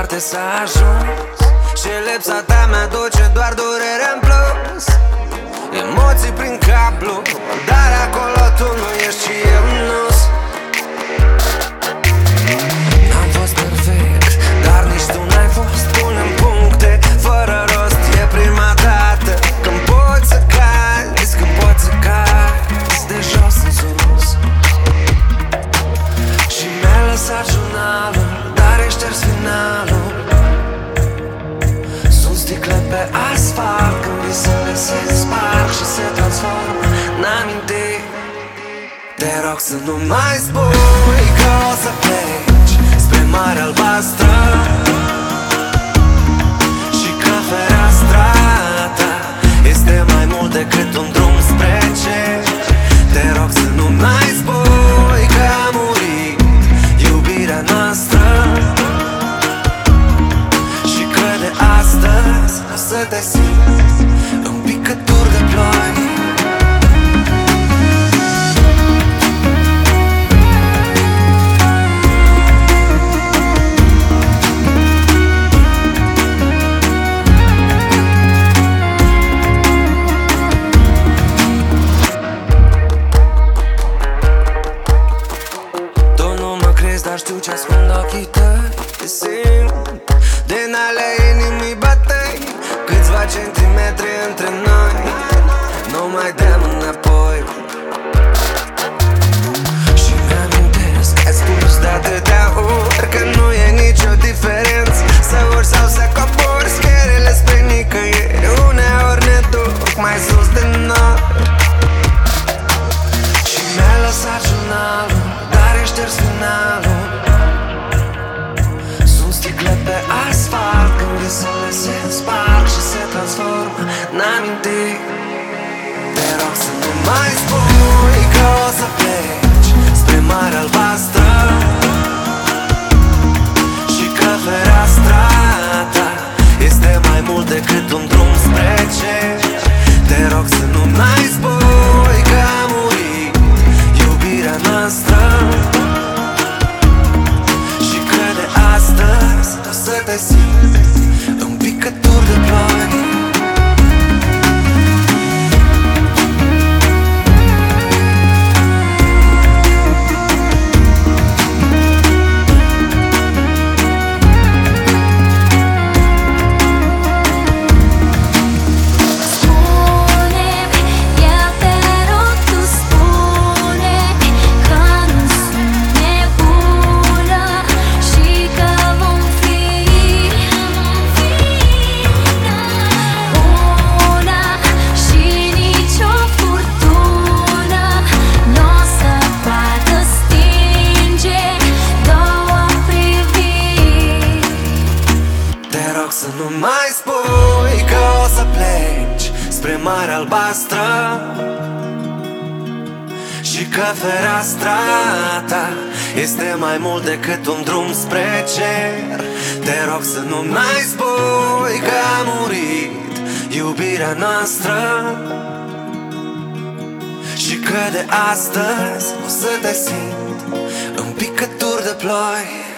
departe s-a ajuns și lipsa ta mi-aduce doar durere în plus. Emoții prin cablu, dar acolo tu nu ești și eu nu-s. N-am fost perfect, dar nici tu n-ai fost. Punem puncte fără rost, e prima dată când poți să cazi, când poți să cazi de jos în sus. Și mi-ai lăsat jurnalul, dar ai șters finalul. Sunt sticle pe asfalt când visele se sparg și se transformă în amintiri. Te rog să nu mai spui că o să pleci spre Marea Albastră și că fereastra ta este mai mult decât un drum spre cer. Te rog să nu mai spui că a murit iubirea noastră și că de astăzi o să te simți în picături de ploi. Dar știu ce ascund ochii tăi. Te simt din ale inimii batei. Câțiva centimetri între noi, nu mai dăm înapoi. Și mi-amintesc că ai spus de atâtea ori că nu e nicio diferență să urci sau să cobori scările spre nicăieri. Uneori ne duc mai sus de nori. Și mi-ai lăsat jurnalul, dar ai șters finalul. Sunt sticle pe asfalt când visele se sparg și se transformă în amintiri. Te rog să nu mai spui că o să pleci spre Marea Albastră și că fereastra ta este mai mult decât un drum spre cer. Te rog să nu mai spui că a murit iubirea noastră și că de astăzi o să te simți în picături de ploi. Să nu mai spui că o să pleci spre Marea Albastră și că fereastra ta este mai mult decât un drum spre cer. Te rog să nu mai spui că a murit iubirea noastră și că de astăzi o să te simt în picături de ploi.